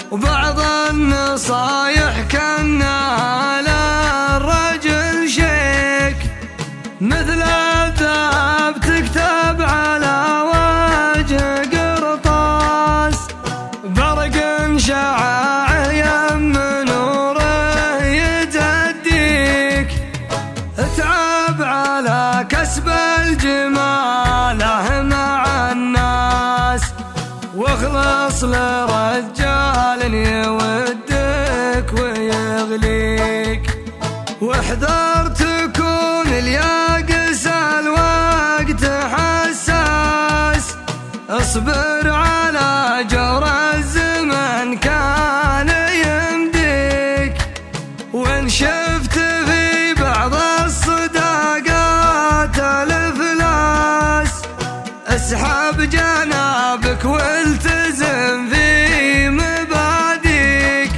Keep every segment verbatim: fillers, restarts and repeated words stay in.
وبعض النصايح كانها للرجل شيك، مثل الذهب تكتب على وجه قرطاس، برق شعاع يم نوره يتديك، اتعب على كسب الجماله مع الناس، واخلص لرجال يودك ويغليك، واحذر تكون الياقس الوقت حساس، اصبر على جور الزمن كان يمديك، وان شفت في بعض الصداقات الافلاس، اسحب جنابك والتزم في مباديك،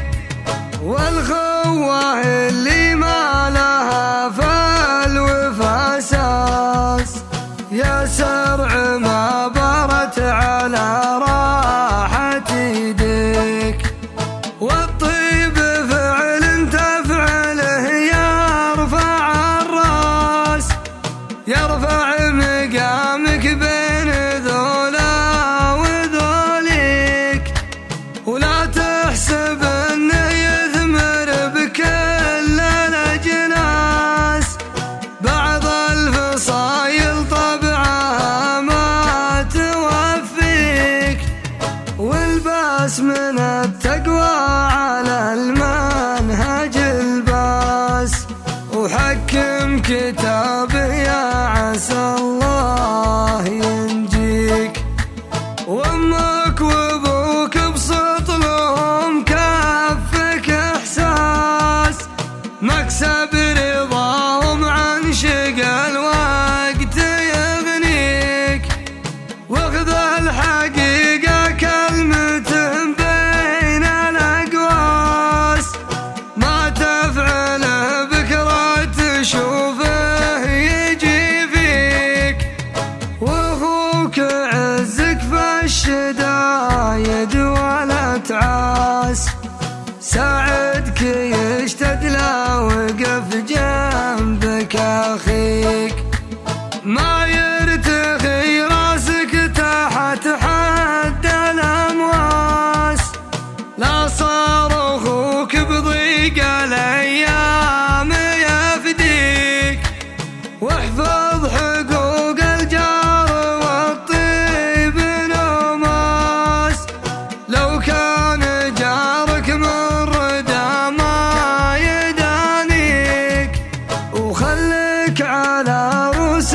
والخوة اللي ما لها فالوفا اساس، يا سرع ما برت على راحة يديك، والطيب فعل تفعله يرفع الراس، يرفع مقامك بين ذولا وذوليك، ولا تحسب انه يثمر بكل الاجناس، بعض الفصايل طبعها ما توفيك، والباس من التقوى على المنهج الباس، وحكم كتابه يا عسى الله ينجيك، وامك وابوك بسط لهم كفك احساس، مكسب رضاهم عن شقى الوقت يغنيك، واخذ الحقيقة كلمة بين الاقواس، ما تفعله بكرة تشوفه يجي فيك، واخوك عزك في الشدايد ولا تعاس، ساعدك يشتد لا وقف جنبك اخيك، ما يرتخي راسك تحت حد الامواس، لا صار اخوك بضيق الايام يفديك، واحفظ حقوق الجار والطيب نوماس، لو كان جارك من ردى ما يدانيك، وخليك على روس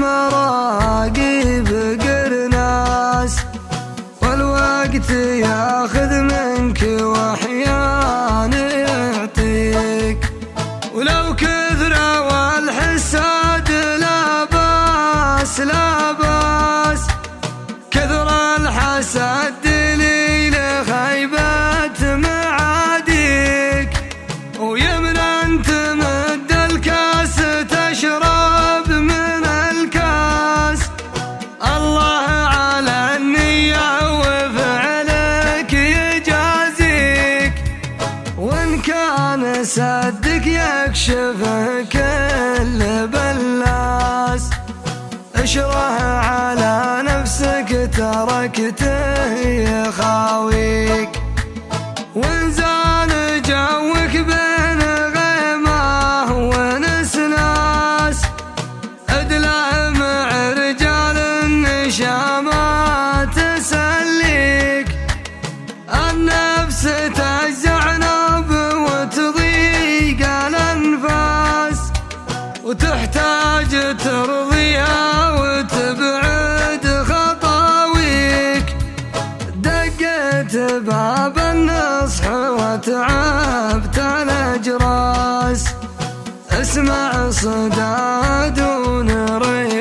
المراقي بقرناس، والوقت ياخذ منك واحيان يعطيك، ولو كثر والحساد لا باس لا باس، كثر الحسد دليل خيبة معاديك، ويمنى انت مد الكاس تشرب من الكاس، الله على النية وفعلك يجازيك، وان كان سدك يكشفه كل بلاس، اشره على نفسك تركته يخاويك، وان زان جوك بين غيمه ونسناس، ادله مع رجال النشامة تسليك، النفس تجزع نوب وتضيق الانفاس، وتحتاج ترضيها وتبعد خطاويك، دقت باب النصح وتعبت الاجراس، اسمع صدى دون ريح